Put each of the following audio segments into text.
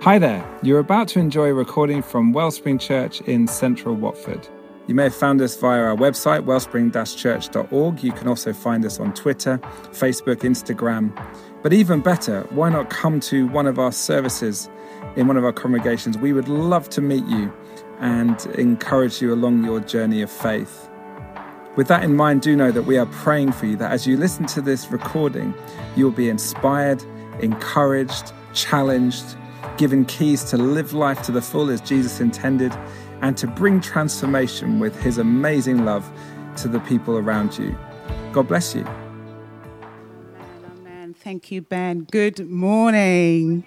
Hi there, you're about to enjoy a recording from Wellspring Church in central Watford. You may have found us via our website, wellspring-church.org. You can also find us on Twitter, Facebook, Instagram. But even better, why not come to one of our services in one of our congregations? We would love to meet you and encourage you along your journey of faith. With that in mind, do know that we are praying for you, that as you listen to this recording, you will be inspired, encouraged, challenged, given keys to live life to the full as Jesus intended, and to bring transformation with his amazing love to the people around you. God bless you. Amen. Thank you, Ben. Good morning.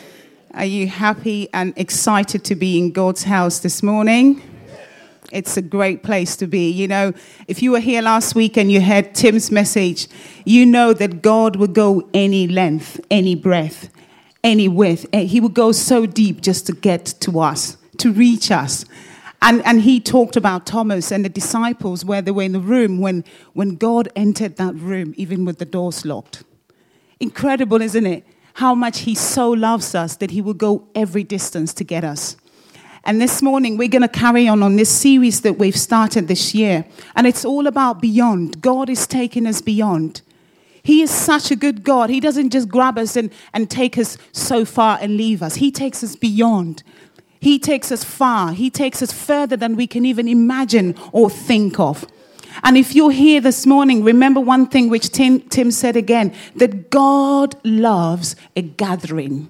Are you happy and excited to be in God's house this morning? It's a great place to be. You know, if you were here last week and you heard Tim's message, you know that God will go any length, any breadth, any width. He would go so deep just to get to us, to reach us. And he talked about Thomas and the disciples where they were in the room when God entered that room, even with the doors locked. Incredible, isn't it? How much he so loves us that he will go every distance to get us. And this morning, we're going to carry on this series that we've started this year. And it's all about beyond. God is taking us beyond. He is such a good God. He doesn't just grab us and take us so far and leave us. He takes us beyond. He takes us far. He takes us further than we can even imagine or think of. And if you're here this morning, remember one thing which Tim said again, that God loves a gathering.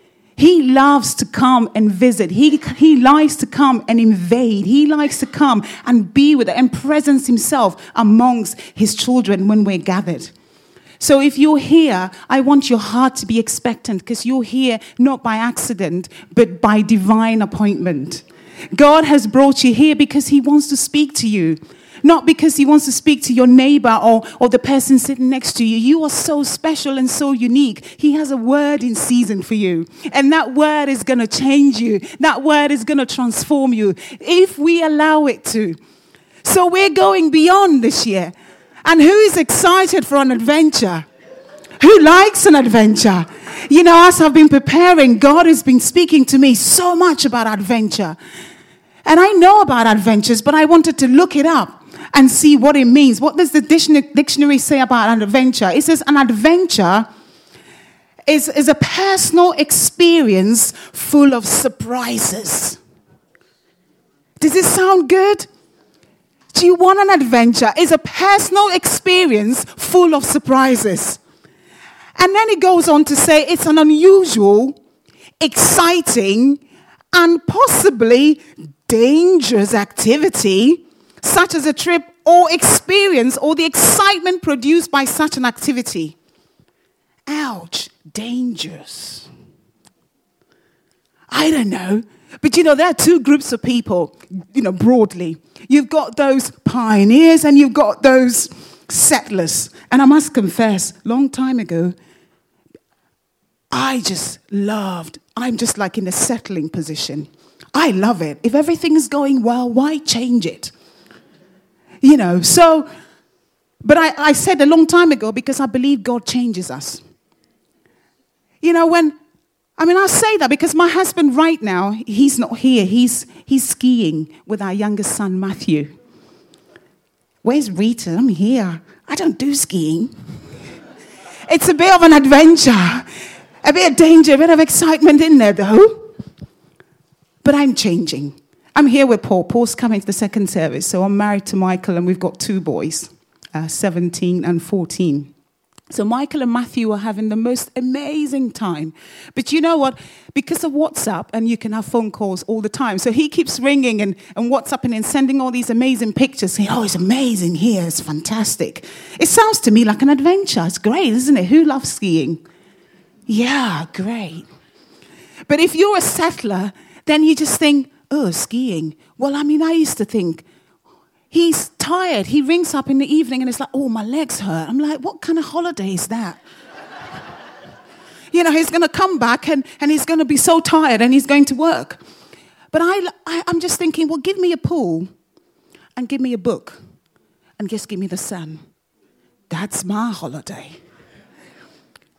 He loves to come and visit. He likes to come and invade. He likes to come and be with and presence himself amongst his children when we're gathered. So if you're here, I want your heart to be expectant because you're here not by accident, but by divine appointment. God has brought you here because he wants to speak to you. Not because he wants to speak to your neighbor or the person sitting next to you. You are so special and so unique. He has a word in season for you. And that word is going to change you. That word is going to transform you if we allow it to. So we're going beyond this year. And who is excited for an adventure? Who likes an adventure? You know, as I've been preparing, God has been speaking to me so much about adventure. And I know about adventures, but I wanted to look it up and see what it means. What does the dictionary say about an adventure? It says an adventure is a personal experience full of surprises. Does it sound good? Do you want an adventure? It's a personal experience full of surprises. And then it goes on to say it's an unusual, exciting, and possibly dangerous activity, such as a trip or experience or the excitement produced by such an activity. Ouch, dangerous. I don't know. But, you know, there are two groups of people, you know, broadly. You've got those pioneers and you've got those settlers. And I must confess, long time ago, I'm just like in a settling position. I love it. If everything is going well, why change it? You know, so, but I said a long time ago because I believe God changes us. You know, I say that because my husband right now, he's not here. He's skiing with our youngest son, Matthew. Where's Rita? I'm here. I don't do skiing. It's a bit of an adventure, a bit of danger, a bit of excitement in there, though. But I'm changing. I'm here with Paul. Paul's coming to the second service. So I'm married to Michael, and we've got two boys, 17 and 14. So Michael and Matthew are having the most amazing time. But you know what? Because of WhatsApp, and you can have phone calls all the time. So he keeps ringing and WhatsApping and sending all these amazing pictures, saying, oh, it's amazing here. It's fantastic. It sounds to me like an adventure. It's great, isn't it? Who loves skiing? Yeah, great. But if you're a settler, then you just think, oh, skiing. Well, I mean, I used to think, he's tired. He rings up in the evening and it's like, oh, my legs hurt. I'm like, what kind of holiday is that? You know, he's going to come back and he's going to be so tired and he's going to work. But I'm just thinking, well, give me a pool and give me a book and just give me the sun. That's my holiday.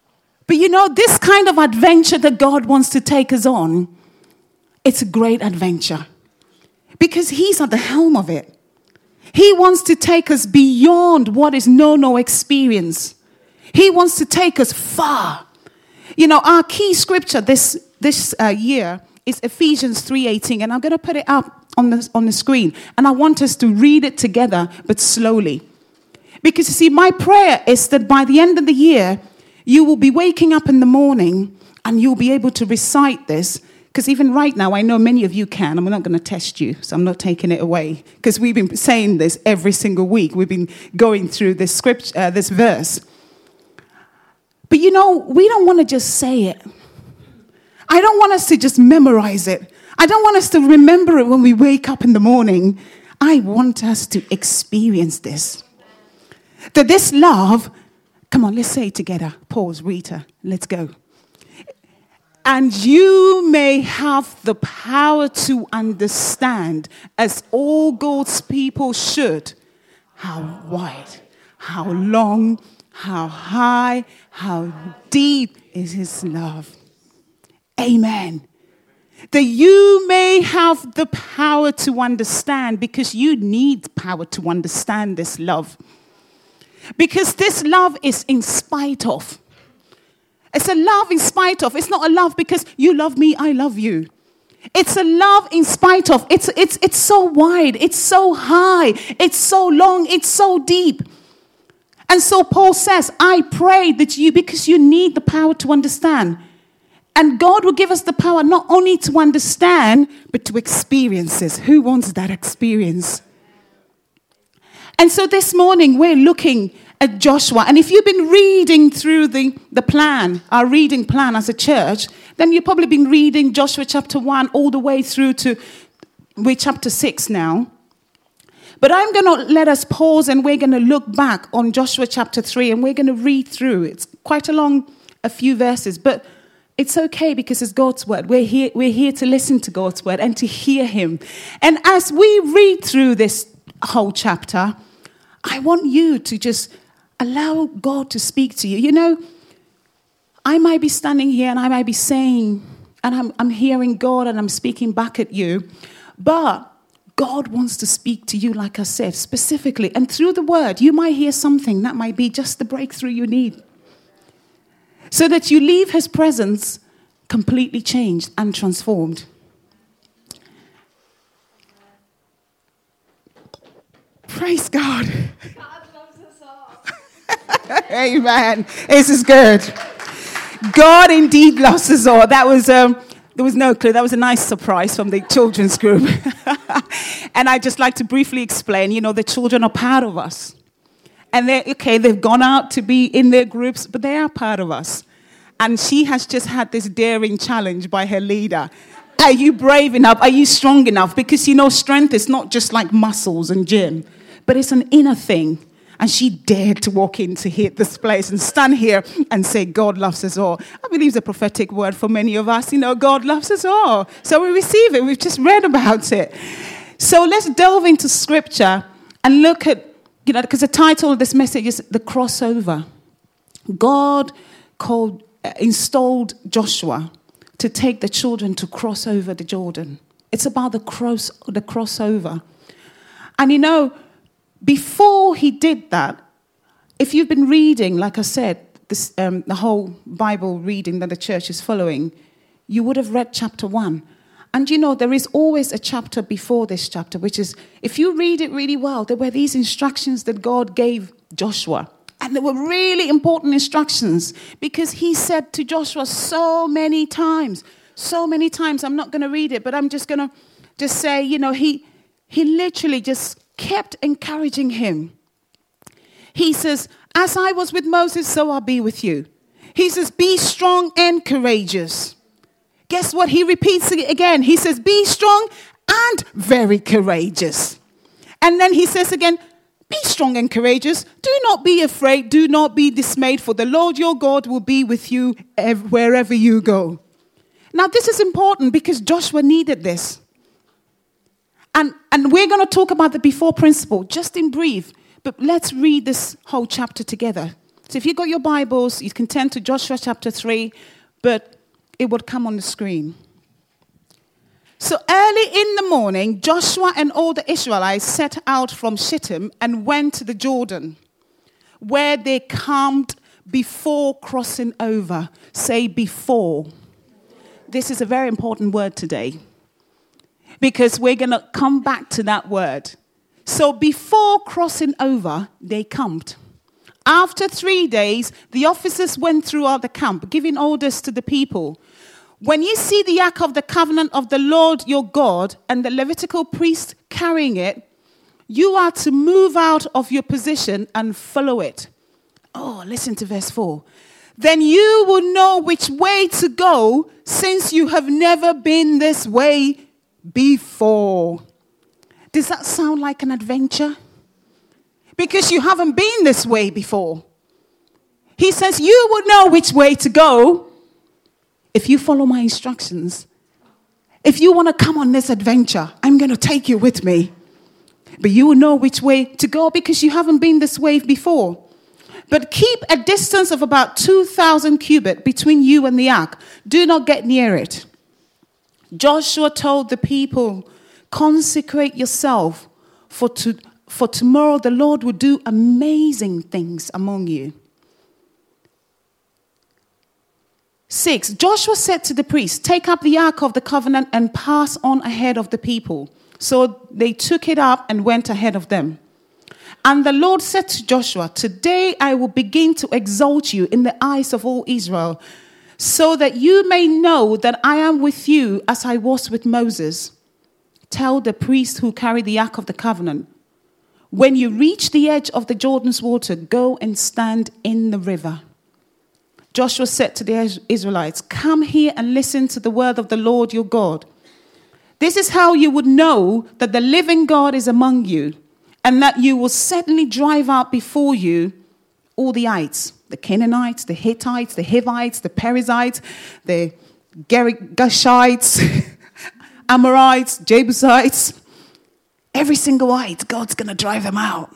But you know, this kind of adventure that God wants to take us on, it's a great adventure. Because he's at the helm of it. He wants to take us beyond what is known or experienced. He wants to take us far. You know, our key scripture this year is Ephesians 3:18, and I'm going to put it up on the screen. And I want us to read it together, but slowly. Because you see, my prayer is that by the end of the year, you will be waking up in the morning and you'll be able to recite this. Because even right now, I know many of you can. I'm not going to test you, so I'm not taking it away. Because we've been saying this every single week. We've been going through this scripture, this verse. But you know, we don't want to just say it. I don't want us to just memorize it. I don't want us to remember it when we wake up in the morning. I want us to experience this. That this love, come on, let's say it together. Pause, Rita, let's go. And you may have the power to understand, as all God's people should, how wide, how long, how high, how deep is his love. Amen. That you may have the power to understand, because you need power to understand this love. Because this love is in spite of. It's a love in spite of. It's not a love because you love me, I love you. It's a love in spite of. It's so wide. It's so high. It's so long. It's so deep. And so Paul says, I pray that you, because you need the power to understand. And God will give us the power not only to understand, but to experience this. Who wants that experience? And so this morning we're looking at Joshua. And if you've been reading through the plan, our reading plan as a church, then you've probably been reading Joshua chapter 1 all the way through to, we're chapter 6 now. But I'm going to let us pause and we're going to look back on Joshua chapter 3 and we're going to read through. It's quite a few verses, but it's okay because it's God's word. We're here to listen to God's word and to hear him. And as we read through this whole chapter, I want you to just allow God to speak to you. You know, I might be standing here and I might be saying, and I'm hearing God and I'm speaking back at you, but God wants to speak to you, like I said, specifically. And through the word, you might hear something that might be just the breakthrough you need. So that you leave his presence completely changed and transformed. Praise God. God loves us all. Amen. This is good. God indeed loves us all. That was, there was no clue. That was a nice surprise from the children's group. And I'd just like to briefly explain, you know, the children are part of us. And they've gone out to be in their groups, but they are part of us. And she has just had this daring challenge by her leader. Are you brave enough? Are you strong enough? Because, you know, strength is not just like muscles and gym, but it's an inner thing. And she dared to walk into this place and stand here and say, God loves us all. I believe it's a prophetic word for many of us. You know, God loves us all. So we receive it. We've just read about it. So let's delve into scripture and look at, you know, because the title of this message is The Crossover. God installed Joshua to take the children to cross over the Jordan. It's about the crossover. And you know, before he did that, if you've been reading, like I said, this, the whole Bible reading that the church is following, you would have read chapter 1. And you know, there is always a chapter before this chapter, which is, if you read it really well, there were these instructions that God gave Joshua. And they were really important instructions because he said to Joshua so many times, I'm not going to read it, but I'm just going to just say, you know, he literally just kept encouraging him. He says, as I was with Moses, so I'll be with you. He says, be strong and courageous. Guess what? He repeats it again. He says, be strong and very courageous. And then he says again, be strong and courageous. Do not be afraid. Do not be dismayed, for the Lord your God will be with you wherever you go. Now, this is important because Joshua needed this. And we're going to talk about the before principle, just in brief. But let's read this whole chapter together. So if you've got your Bibles, you can turn to Joshua chapter 3, but it would come on the screen. So early in the morning, Joshua and all the Israelites set out from Shittim and went to the Jordan, where they camped before crossing over. Say before. This is a very important word today, because we're going to come back to that word. So before crossing over, they camped. After 3 days, the officers went throughout the camp, giving orders to the people. When you see the ark of the covenant of the Lord your God and the Levitical priest carrying it, you are to move out of your position and follow it. Oh, listen to verse 4. Then you will know which way to go, since you have never been this way before. Does that sound like an adventure? Because you haven't been this way before. He says you will know which way to go if you follow my instructions. If you want to come on this adventure, I'm going to take you with me. But you will know which way to go because you haven't been this way before. But keep a distance of about 2,000 cubits between you and the ark. Do not get near it. Joshua told the people, consecrate yourself, for tomorrow the Lord will do amazing things among you. 6, Joshua said to the priests, take up the ark of the covenant and pass on ahead of the people. So they took it up and went ahead of them. And the Lord said to Joshua, today I will begin to exalt you in the eyes of all Israel, so that you may know that I am with you as I was with Moses. Tell the priest who carry the ark of the covenant, when you reach the edge of the Jordan's water, go and stand in the river. Joshua said to the Israelites, come here and listen to the word of the Lord your God. This is how you would know that the living God is among you, and that you will certainly drive out before you all the ites, the Canaanites, the Hittites, the Hivites, the Perizzites, the Girgashites, Amorites, Jebusites. Every single ite, God's going to drive them out.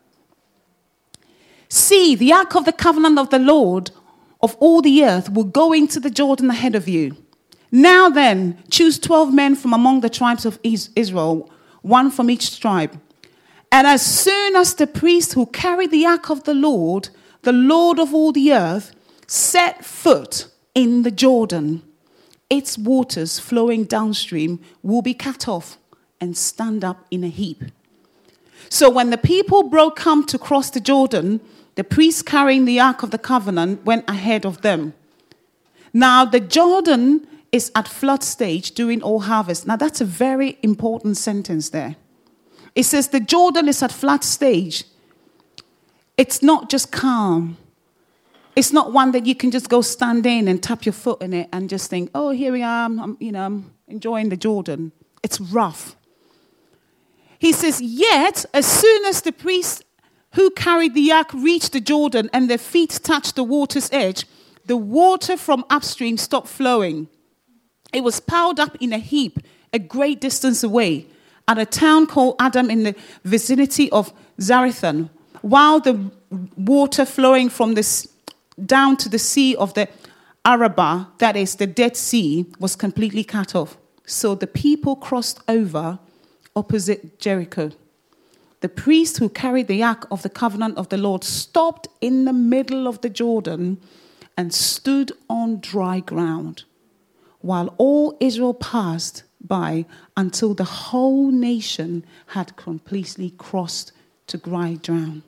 See, the ark of the covenant of the Lord of all the earth will go into the Jordan ahead of you. Now then, choose 12 men from among the tribes of Israel, one from each tribe. And as soon as the priests who carry the ark of the Lord of all the earth, set foot in the Jordan, its waters flowing downstream will be cut off and stand up in a heap. So when the people broke camp to cross the Jordan, the priests carrying the ark of the covenant went ahead of them. Now the Jordan is at flood stage during all harvest. Now that's a very important sentence there. It says the Jordan is at flood stage. It's not just calm. It's not one that you can just go stand in and tap your foot in it and just think, oh, here we are, I'm enjoying the Jordan. It's rough. He says, yet, as soon as the priests who carried the ark reached the Jordan and their feet touched the water's edge, the water from upstream stopped flowing. It was piled up in a heap a great distance away at a town called Adam in the vicinity of Zarethan, while the water flowing from down to the sea of the Arabah, that is the Dead Sea, was completely cut off. So the people crossed over opposite Jericho. The priest who carried the ark of the covenant of the Lord stopped in the middle of the Jordan and stood on dry ground, while all Israel passed by until the whole nation had completely crossed to dry ground.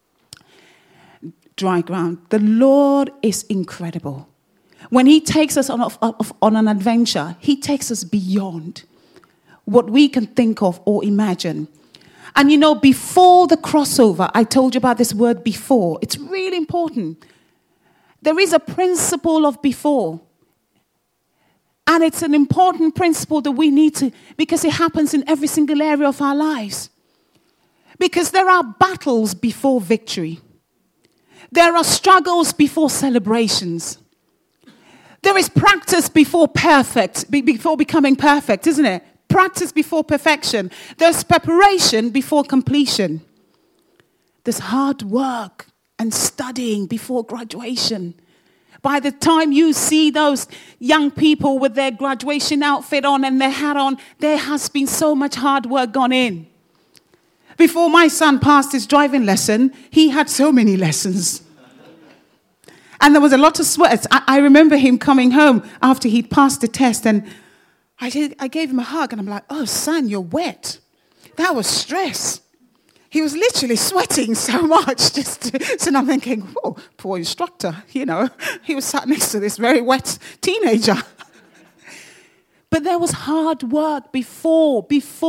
The Lord is incredible. When he takes us on an adventure, he takes us beyond what we can think of or imagine. And before the crossover, I told you about this word before. It's really important. There is a principle of before. And it's an important principle that we need to, because it happens in every single area of our lives. Because there are battles before victory. There are struggles before celebrations. There is practice before becoming perfect, isn't it? Practice before perfection. There's preparation before completion. There's hard work and studying before graduation. By the time you see those young people with their graduation outfit on and their hat on, there has been so much hard work gone in. Before my son passed his driving lesson, he had so many lessons. And there was a lot of sweat. I remember him coming home after he'd passed the test, and I gave him a hug, and I'm like, oh, son, you're wet. That was stress. He was literally sweating so much. So I'm thinking, oh, poor instructor, He was sat next to this very wet teenager. But there was hard work before.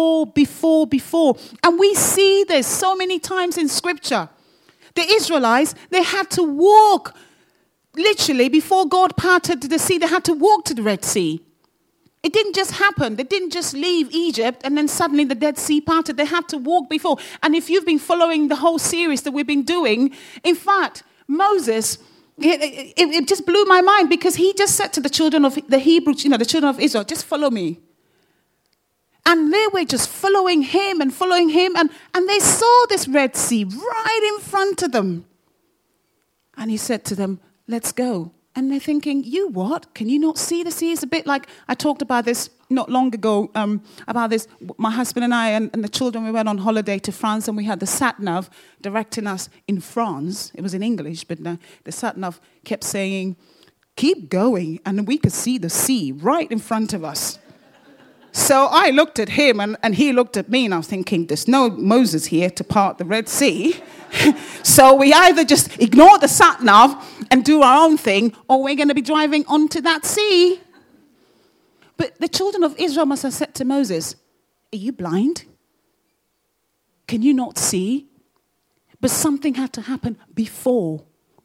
And we see this so many times in Scripture. The Israelites, they had to walk, literally, before God parted the sea, they had to walk to the Red Sea. It didn't just happen. They didn't just leave Egypt and then suddenly the Dead Sea parted. They had to walk before. And if you've been following the whole series that we've been doing, in fact, Moses, it just blew my mind because he just said to the children of the Hebrews, the children of Israel, just follow me. And they were just following him. And they saw this Red Sea right in front of them. And he said to them, let's go. And they're thinking, you what? Can you not see the sea? It's a bit like, I talked about this not long ago, about this, my husband and I and the children, we went on holiday to France and we had the sat-nav directing us in France. It was in English, but the sat-nav kept saying, keep going, and we could see the sea right in front of us. So I looked at him and he looked at me and I was thinking, there's no Moses here to part the Red Sea. So we either just ignore the sat-nav and do our own thing, or we're going to be driving onto that sea. But the children of Israel must have said to Moses, are you blind? Can you not see? But something had to happen before.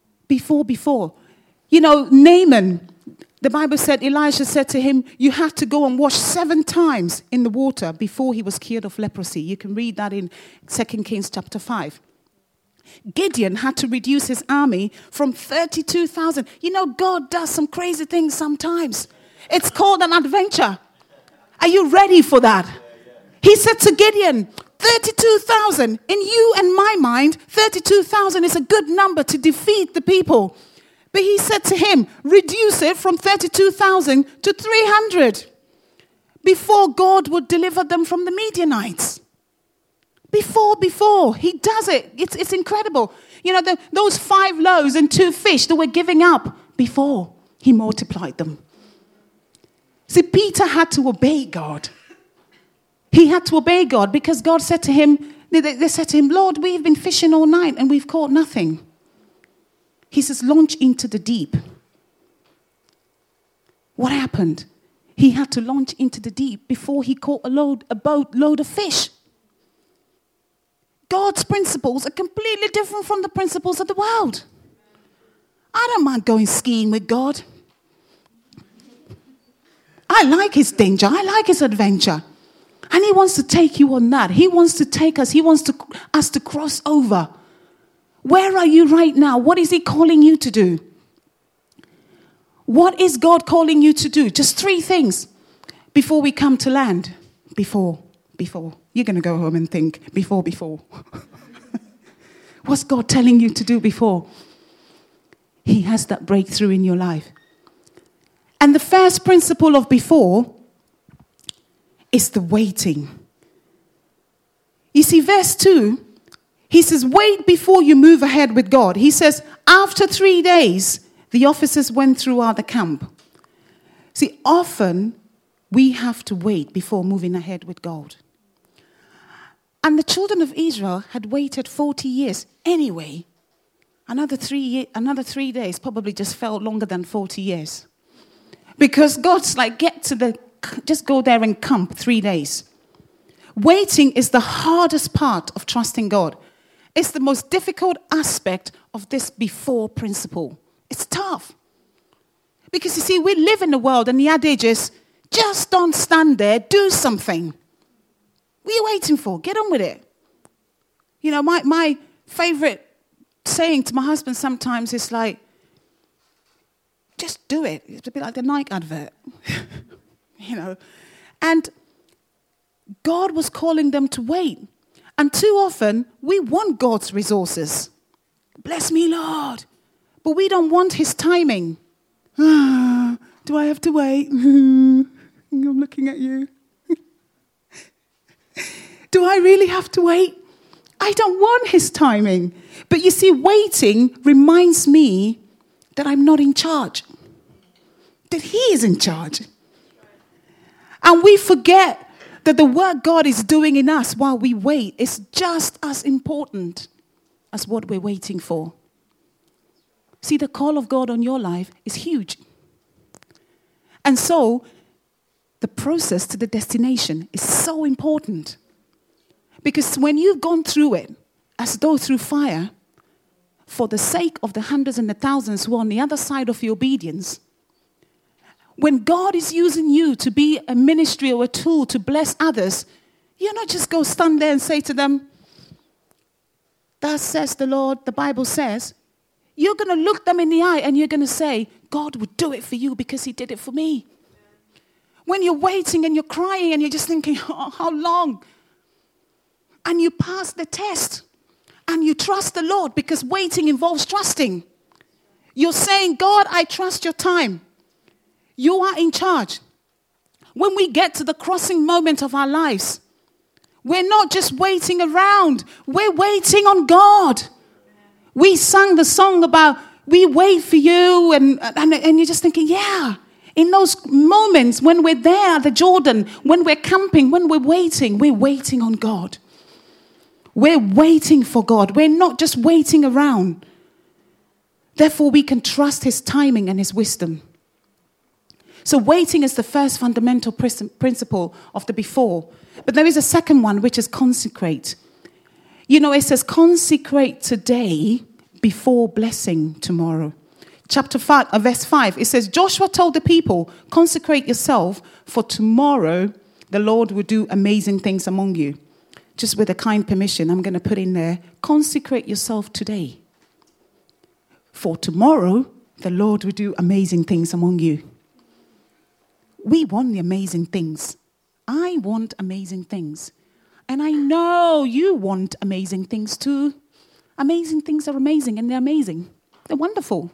Naaman, the Bible said, Elijah said to him, you have to go and wash 7 times in the water before he was cured of leprosy. You can read that in 2 Kings chapter 5. Gideon had to reduce his army from 32,000. God does some crazy things sometimes. It's called an adventure. Are you ready for that? He said to Gideon, 32,000. In you and my mind, 32,000 is a good number to defeat the people. But he said to him, reduce it from 32,000 to 300 before God would deliver them from the Midianites. Before. He does it. It's incredible. Those 5 loaves and 2 fish that were giving up, before he multiplied them. See, Peter had to obey God. He had to obey God because God said to him, they said to him, Lord, we've been fishing all night and we've caught nothing. He says, launch into the deep. What happened? He had to launch into the deep before he caught a boatload of fish. God's principles are completely different from the principles of the world. I don't mind going skiing with God. I like his danger. I like his adventure. And he wants to take you on that. He wants to take us. He wants us to cross over. Where are you right now? What is he calling you to do? What is God calling you to do? Just 3 things before we come to land. Before. You're going to go home and think, before. What's God telling you to do before? He has that breakthrough in your life. And the first principle of before is the waiting. You see, verse 2, he says, wait before you move ahead with God. He says, after 3 days, the officers went throughout the camp. See, often we have to wait before moving ahead with God. And the children of Israel had waited 40 years anyway. Another 3 days probably just felt longer than 40 years. Because God's like, just go there and camp 3 days. Waiting is the hardest part of trusting God. It's the most difficult aspect of this before principle. It's tough. Because you see, we live in the world and the adage is, just don't stand there, do something. What are you waiting for? Get on with it. My favorite saying to my husband sometimes is like, just do it. It's a bit like the Nike advert. And God was calling them to wait. And too often, we want God's resources, Bless me, Lord. But we don't want his timing. Do I have to wait? I'm looking at you. Do I really have to wait? I don't want his timing. But you see, waiting reminds me that I'm not in charge, that he is in charge. And we forget that the work God is doing in us while we wait is just as important as what we're waiting for. See, the call of God on your life is huge. And so, the process to the destination is so important. Because when you've gone through it, as though through fire, for the sake of the hundreds and the thousands who are on the other side of your obedience, when God is using you to be a ministry or a tool to bless others, you're not just go stand there and say to them, "Thus says the Lord," the Bible says. You're going to look them in the eye and you're going to say, "God would do it for you because he did it for me." When you're waiting and you're crying and you're just thinking, "Oh, how long?" And you pass the test and you trust the Lord, because waiting involves trusting. You're saying, "God, I trust your time. You are in charge." When we get to the crossing moment of our lives, we're not just waiting around. We're waiting on God. We sang the song about we wait for you, and you're just thinking, yeah, in those moments when we're there at the Jordan, when we're camping, when we're waiting on God. We're waiting for God. We're not just waiting around. Therefore, we can trust his timing and his wisdom. So waiting is the first fundamental principle of the before. But there is a second one, which is consecrate. You know, it says consecrate today before blessing tomorrow. Chapter 5, verse 5, it says, Joshua told the people, "Consecrate yourself, for tomorrow the Lord will do amazing things among you." Just with a kind permission, I'm going to put in there, consecrate yourself today. For tomorrow, the Lord will do amazing things among you. We want the amazing things. I want amazing things. And I know you want amazing things too. Amazing things are amazing, and they're amazing. They're wonderful.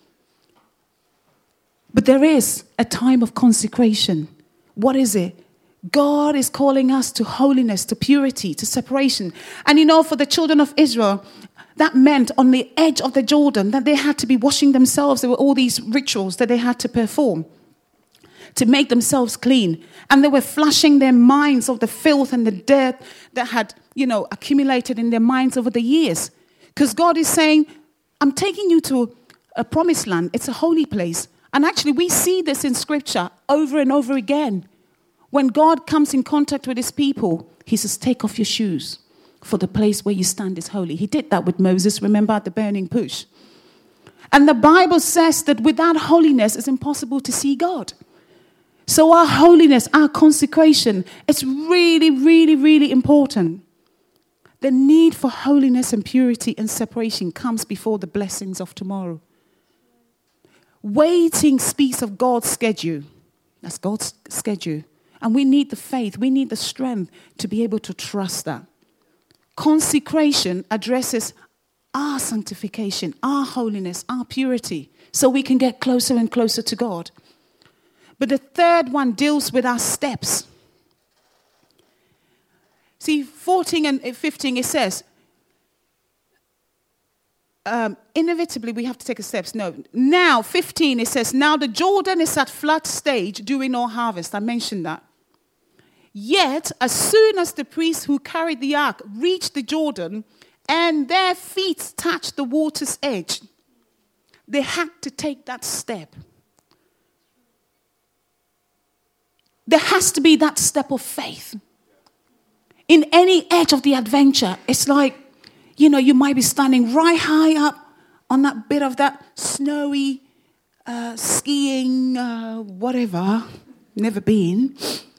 But there is a time of consecration. What is it? God is calling us to holiness, to purity, to separation. And you know, for the children of Israel, that meant on the edge of the Jordan that they had to be washing themselves. There were all these rituals that they had to perform to make themselves clean. And they were flushing their minds of the filth and the dirt that had, accumulated in their minds over the years. Because God is saying, I'm taking you to a promised land. It's a holy place. And actually, we see this in Scripture over and over again. When God comes in contact with his people, he says, take off your shoes, for the place where you stand is holy. He did that with Moses, remember, at the burning bush. And the Bible says that without holiness, it's impossible to see God. So our holiness, our consecration, it's really, really, really important. The need for holiness and purity and separation comes before the blessings of tomorrow. Waiting speaks of God's schedule. That's God's schedule. And we need the faith, we need the strength to be able to trust that. Consecration addresses our sanctification, our holiness, our purity, so we can get closer and closer to God. But the third one deals with our steps. See, 14 and 15, it says, inevitably we have to take a steps. No. Now, 15, it says, now the Jordan is at flood stage during our harvest. I mentioned that. Yet, as soon as the priests who carried the ark reached the Jordan and their feet touched the water's edge, they had to take that step. There has to be that step of faith. In any edge of the adventure, it's like, you might be standing right high up on that bit of that snowy skiing, whatever, never been.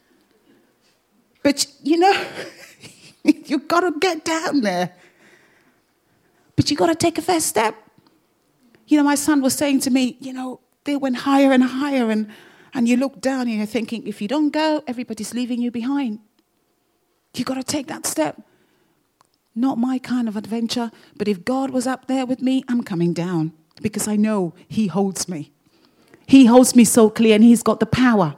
But, you've got to get down there. But you've got to take a first step. My son was saying to me, they went higher and higher, and you look down and you're thinking, if you don't go, everybody's leaving you behind. You've got to take that step. Not my kind of adventure, but if God was up there with me, I'm coming down because I know he holds me. He holds me so clear and he's got the power.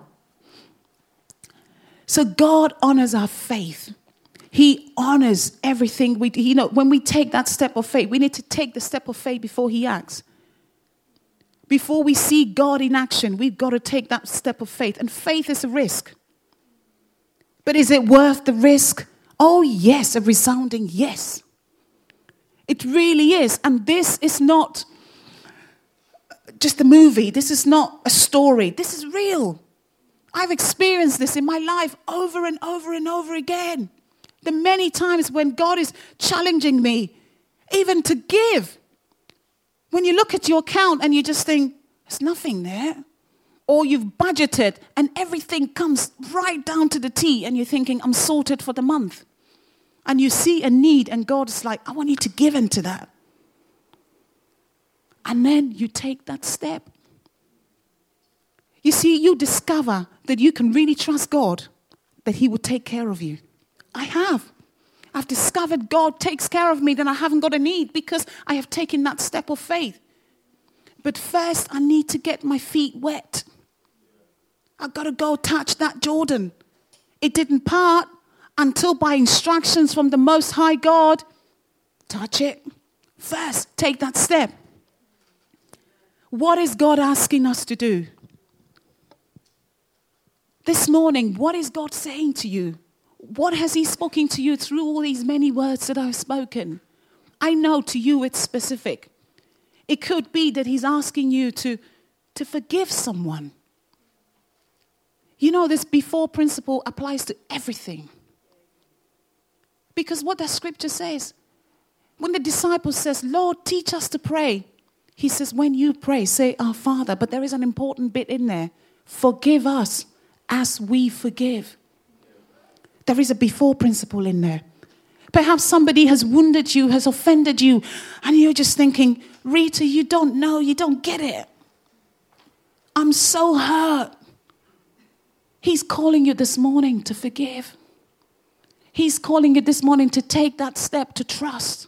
So God honors our faith. He honors everything we do. When we take that step of faith, we need to take the step of faith before he acts. Before we see God in action, we've got to take that step of faith. And faith is a risk. But is it worth the risk? Oh, yes, a resounding yes. It really is. And this is not just a movie. This is not a story. This is real. I've experienced this in my life over and over and over again. The many times when God is challenging me, even to give. When you look at your account and you just think, there's nothing there. Or you've budgeted and everything comes right down to the T and you're thinking, I'm sorted for the month. And you see a need and God's like, I want you to give into that. And then you take that step. You see, you discover that you can really trust God, that he will take care of you. I have. I've discovered God takes care of me, then I haven't got a need because I have taken that step of faith. But first, I need to get my feet wet. I've got to go touch that Jordan. It didn't part until by instructions from the Most High God, touch it. First, take that step. What is God asking us to do? This morning, what is God saying to you? What has he spoken to you through all these many words that I've spoken? I know to you it's specific. It could be that he's asking you to forgive someone. You know, this before principle applies to everything. Because what the scripture says, when the disciple says, Lord, teach us to pray, he says, when you pray, say, our Father. But there is an important bit in there. Forgive us as we forgive. There is a before principle in there. Perhaps somebody has wounded you, has offended you, and you're just thinking, Rita, you don't know, you don't get it. I'm so hurt. He's calling you this morning to forgive. He's calling you this morning to take that step to trust.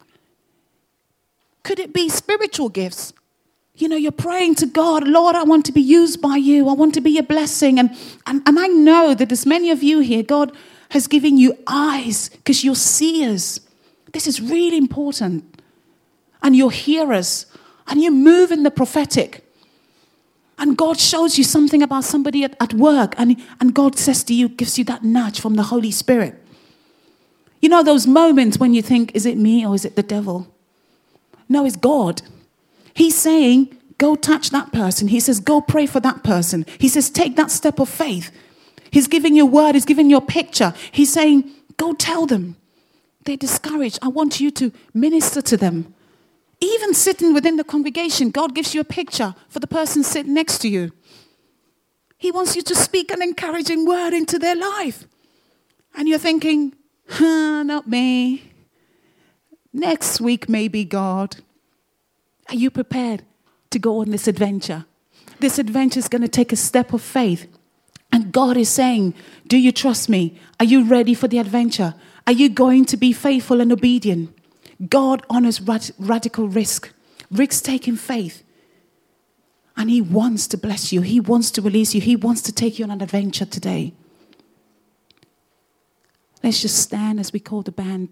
Could it be spiritual gifts? You know, you're praying to God, Lord, I want to be used by you. I want to be a blessing. And I know that as many of you here, God has given you eyes because you're seers. This is really important. And you're hearers. And you move in the prophetic. And God shows you something about somebody at work. And God says to you, gives you that nudge from the Holy Spirit. You know those moments when you think, is it me or is it the devil? No, it's God. He's saying, go touch that person. He says, go pray for that person. He says, take that step of faith. He's giving you a word. He's giving you a picture. He's saying, go tell them. They're discouraged. I want you to minister to them. Even sitting within the congregation, God gives you a picture for the person sitting next to you. He wants you to speak an encouraging word into their life. And you're thinking, not me. Next week, maybe God. Are you prepared to go on this adventure? This adventure is going to take a step of faith. And God is saying, do you trust me? Are you ready for the adventure? Are you going to be faithful and obedient? God honors radical risk-taking faith. And he wants to bless you. He wants to release you. He wants to take you on an adventure today. Let's just stand as we call the band.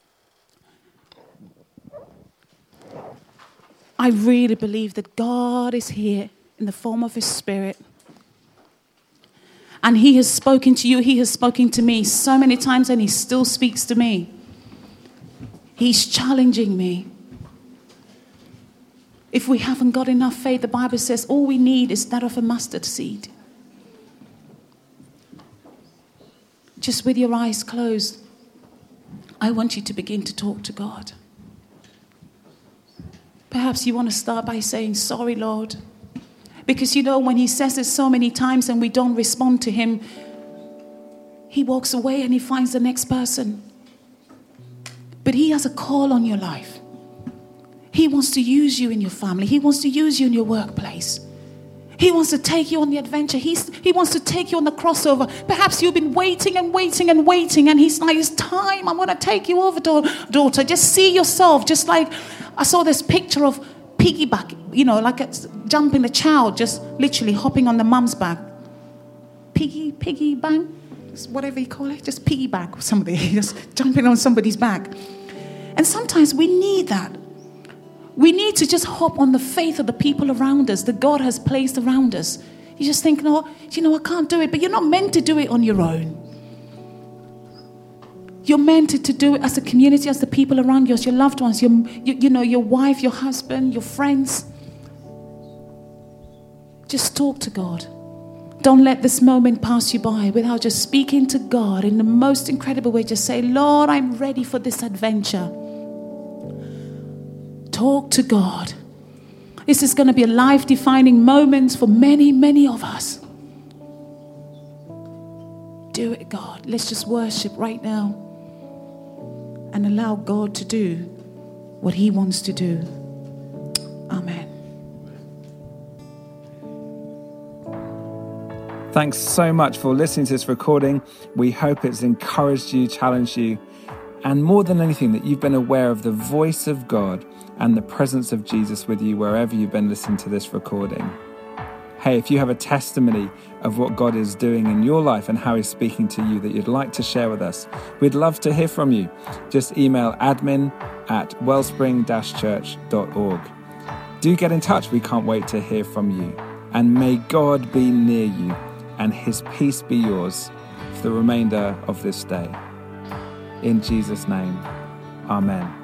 I really believe that God is here in the form of his Spirit. And he has spoken to you. He has spoken to me so many times, and he still speaks to me. He's challenging me. If we haven't got enough faith, the Bible says all we need is that of a mustard seed. Just with your eyes closed, I want you to begin to talk to God. Perhaps you want to start by saying, sorry, Lord. Because you know, when he says it so many times and we don't respond to him, he walks away and he finds the next person. But he has a call on your life. He wants to use you in your family. He wants to use you in your workplace. He wants to take you on the adventure. He wants to take you on the crossover. Perhaps you've been waiting and waiting and waiting, and he's like, it's time. I'm going to take you over, daughter. Just see yourself. Just like I saw this picture of piggyback, like it's jumping the child, just literally hopping on the mum's back. Piggy bang, whatever you call it, just piggyback or somebody, just jumping on somebody's back. And sometimes we need that. We need to just hop on the faith of the people around us that God has placed around us. You just think, no, I can't do it. But you're not meant to do it on your own. You're meant to do it as a community, as the people around you, as your loved ones, your wife, your husband, your friends. Just talk to God. Don't let this moment pass you by without just speaking to God in the most incredible way. Just say, Lord, I'm ready for this adventure. Talk to God. This is going to be a life-defining moment for many, many of us. Do it, God. Let's just worship right now and allow God to do what He wants to do. Amen. Thanks so much for listening to this recording. We hope it's encouraged you, challenged you, and more than anything, that you've been aware of the voice of God and the presence of Jesus with you wherever you've been listening to this recording. Hey, if you have a testimony of what God is doing in your life and how He's speaking to you that you'd like to share with us, we'd love to hear from you. Just email admin@wellspring-church.org. Do get in touch. We can't wait to hear from you. And may God be near you and His peace be yours for the remainder of this day. In Jesus' name, amen.